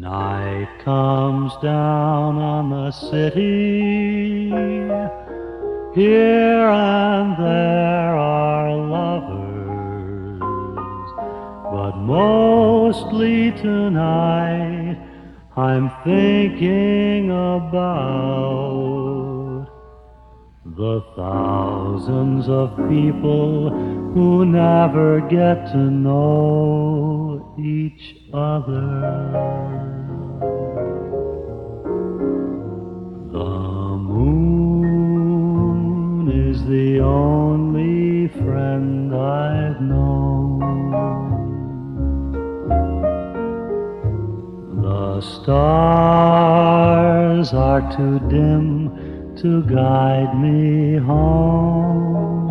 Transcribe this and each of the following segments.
Night comes down on the city. Here and there are lovers, but mostly tonight I'm thinking about the thousands of people who never get to know each other. The moon is the only friend I've known. The stars are too dim to guide me home.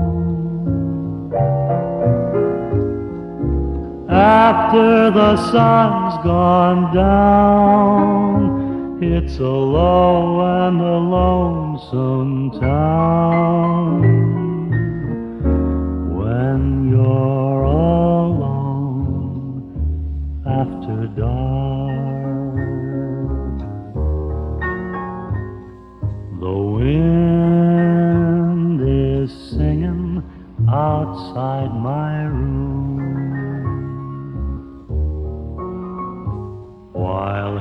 After the sun's gone down, it's a low and a lonesome town. When you're alone after dark, the wind is singing outside my room, while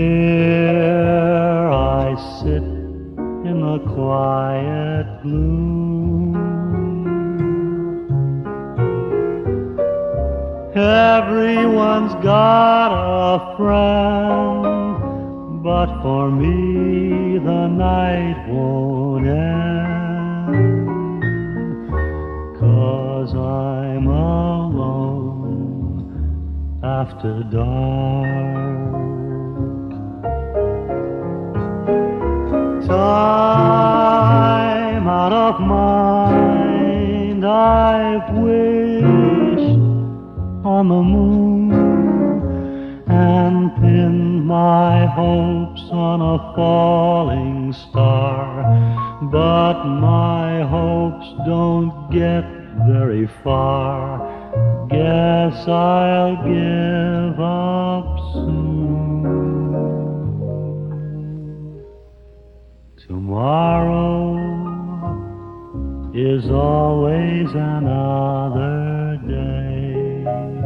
here I sit in the quiet gloom. Everyone's got a friend, but for me the night won't end, 'cause I'm alone after dark. Time out of mind, I've wished on the moon and pinned my hopes on a falling star, but my hopes don't get very far. Guess I'll give up soon. Tomorrow is always another day,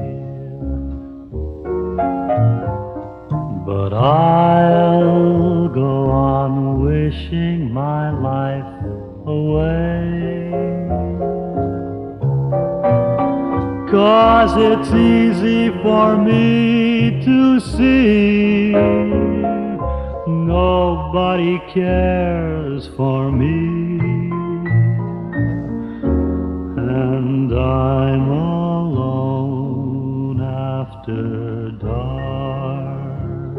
but I'll go on wishing my life away, 'cause it's easy for me to see nobody cares for me, and I'm alone after dark.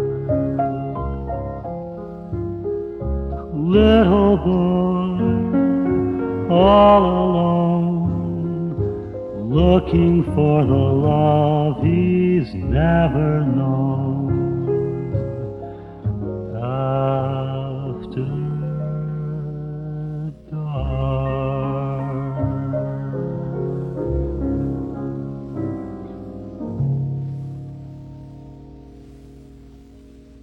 Little boy, all alone, looking for the love he's never known.